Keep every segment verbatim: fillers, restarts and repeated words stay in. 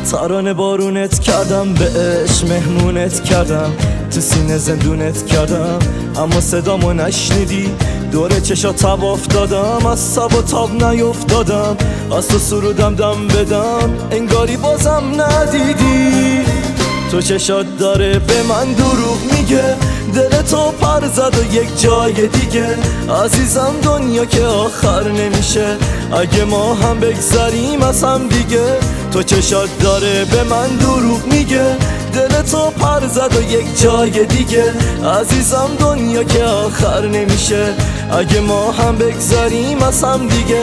ترانه بارونت کردم، به عشق مهمونت کردم، تو سینه زندونت کردم اما صدامو نشنیدی. دور چشا تواف دادم، از سب و تاب نیفتادم، از تو سرودم دم بدم انگاری بازم ندیدی. تو چشات داره به من دروغ میگه، دل تو پر زد و یک جای دیگه. عزیزم دنیا که آخر نمیشه، اگه ما هم بگذریم از هم دیگه. تو چشات داره به من دروغ میگه، دل تو پر زد و یک جای دیگه. عزیزم دنیا که آخر نمیشه، اگه ما هم بگذریم از هم دیگه.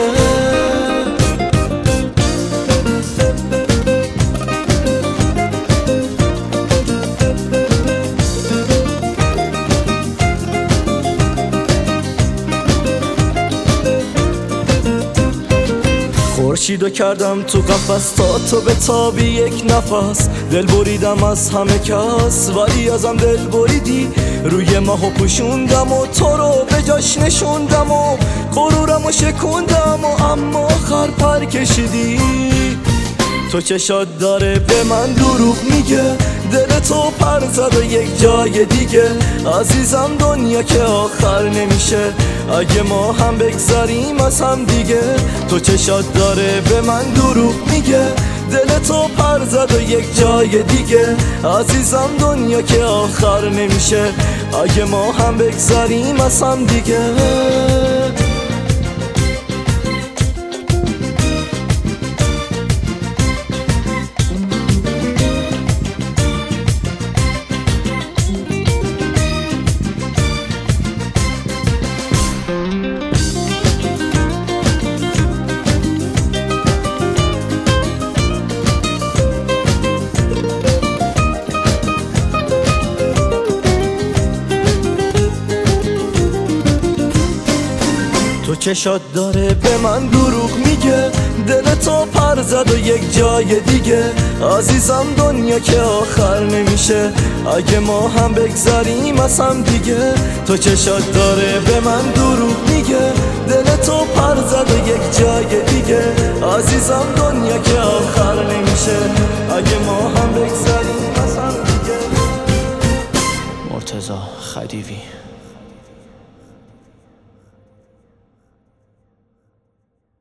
خورشیدو کردم تو قفس تا تو به تابی یک نفس. دل بریدم از همه کس ولی ازم دل بریدی. روی ماهو پوشوندم و تو رو به جاش نشوندم و غرورمو شکوندم و اما آخر پر کشیدی. تو چشات داره به من دروغ میگه، دل تو پر زد و یک جای دیگه. عزیزم دنیا که آخر نمیشه، اگه ما هم بگذریم از هم دیگه. تو چشات داره به من دروغ میگه، دل تو پر زد و یک جای دیگه. عزیزم دنیا که آخر نمیشه، اگه ما هم بگذریم از هم دیگه. تو چشات داره به من دروغ میگه، دل تو پر زد و یک جای دیگه. عزیزم دنیا که آخر نمیشه، اگه ما هم بگذریم از هم دیگه. تو چشات داره به من دروغ میگه، دل تو پر زد و یک جای دیگه. عزیزم دنیا که آخر نمیشه، اگه ما هم بگذریم از هم دیگه. مرتضی خدیوی.